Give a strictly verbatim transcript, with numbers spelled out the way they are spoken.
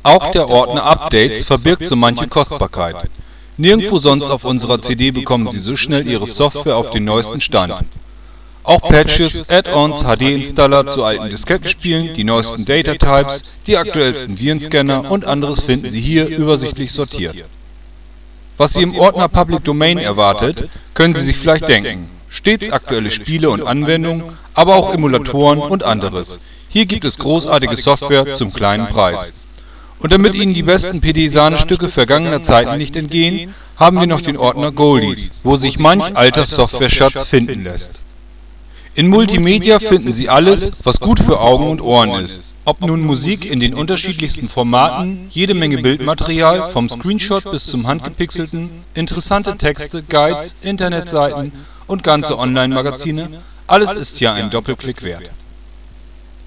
Auch der Ordner Updates verbirgt so manche Kostbarkeit. Nirgendwo sonst auf unserer C D bekommen Sie so schnell Ihre Software auf den neuesten Stand. Auch Patches, Add-ons, H D-Installer zu alten Diskettenspielen, die neuesten Data-Types, die aktuellsten Virenscanner und anderes finden Sie hier übersichtlich sortiert. Was Sie im Ordner Public Domain erwartet, können Sie sich vielleicht denken. Stets aktuelle Spiele und Anwendungen, aber auch Emulatoren und anderes. Hier gibt es großartige Software zum kleinen Preis. Und damit Ihnen die besten P D-Sahnestücke vergangener Zeiten nicht entgehen, haben wir noch den Ordner Goldies, wo sich manch alter Software-Schatz finden lässt. In Multimedia finden Sie alles, was gut für Augen und Ohren ist. Ob nun Musik in den unterschiedlichsten Formaten, jede Menge Bildmaterial, vom Screenshot bis zum handgepixelten, interessante Texte, Guides, Internetseiten und ganze Online-Magazine, alles ist hier einen Doppelklick wert.